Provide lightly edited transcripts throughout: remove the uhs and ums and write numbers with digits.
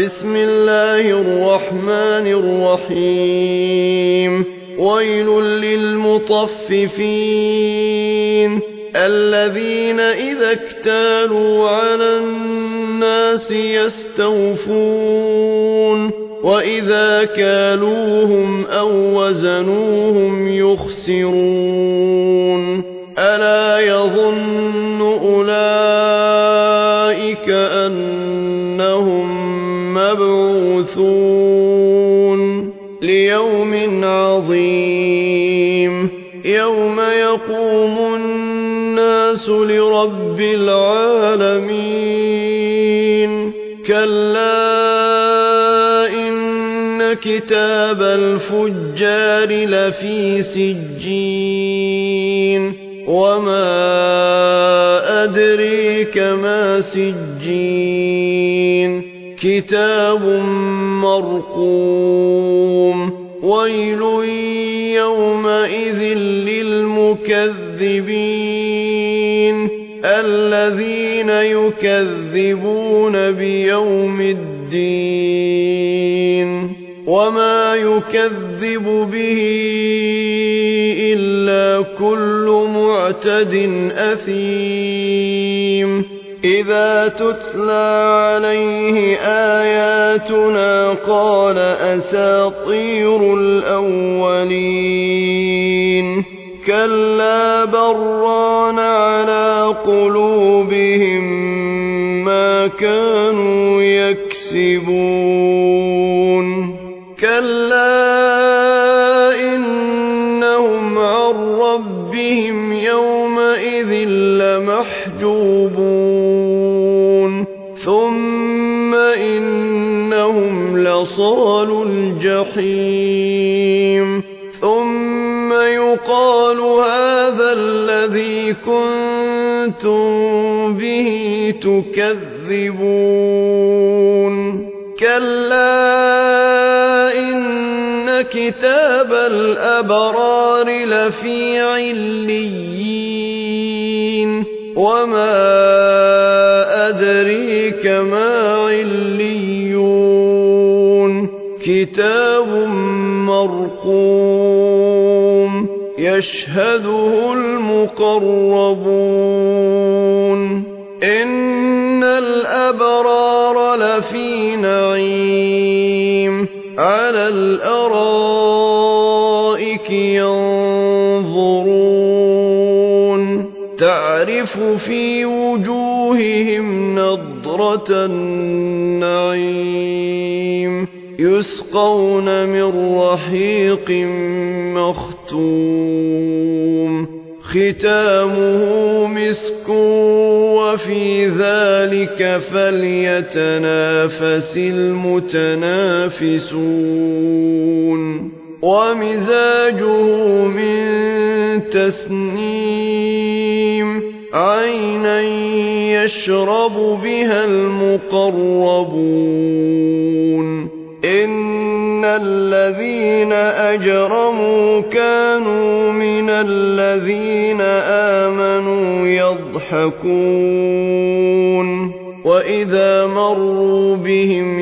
بسم الله الرحمن الرحيم ويل للمطففين الذين إذا اكتالوا على الناس يستوفون وإذا كالوهم أو وزنوهم يخسرون ألا يظن أولئك أنهم مبعوثون ليوم عظيم يوم يقوم الناس لرب العالمين كلا إن كتاب الفجار لفي سجين وما أدريك ما سجين كتاب مرقوم ويل يومئذ للمكذبين الذين يكذبون بيوم الدين وما يكذب به إلا كل معتد أثيم إذا تتلى عليه آياتنا قال أساطير الأولين كلا بران على قلوبهم ما كانوا يكسبون كلا إنهم عن ربهم يومئذ لمحجوبون ثم إنهم لصالو الجحيم ثم يقال هذا الذي كنتم به تكذبون كلا إن كتاب الأبرار لفي عليين وما أدريك ما عليون كتاب مرقوم يشهده المقربون إن الأبرار لفي نعيم على الأرائك ينظرون تعرف في وجوههم نضرة النعيم يسقون من رحيق مختوم ختامه مسك وفي ذلك فليتنافس المتنافسون ومزاجه من تسنيم عينا يشرب بها المقربون إن الذين أجرموا كانوا من الذين آمنوا يضحكون وإذا مروا بهم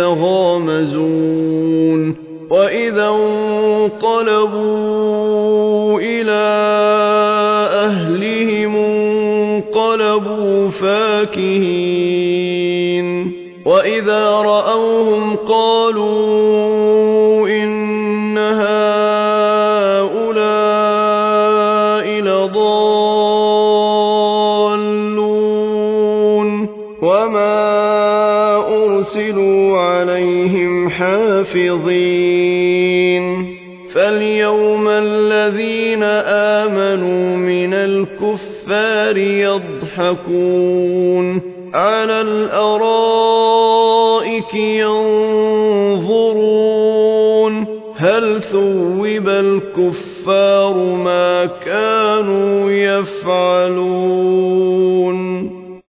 يتغامزون وإذا انقلبوا إلى أهلهم انقلبوا فاكهين وإذا رأوهم قالوا إن هؤلاء لضالون وما أرسلوا عليهم حافظين فاليوم الذين آمنوا من الكفار يضحكون على الأرائك ينظرون هل ثوب الكفار ما كانوا يفعلون